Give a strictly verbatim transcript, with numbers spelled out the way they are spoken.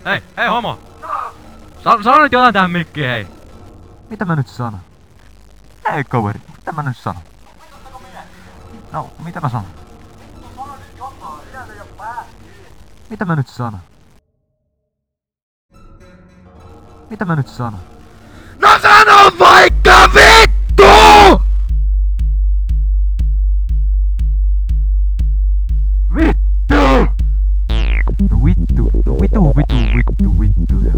Hei, hei homo! Sa sano nyt jotain tähän mikkiin, hei! Mitä mä nyt sanon? Hei kaveri, mitä mä nyt sanon? No, mitä mä sanon? Mitä mä nyt sanon? Mitä mä nyt sanon? No sano vaikka vittu! Vittu! No vittu, no vittu, vittu, vittu, vittu.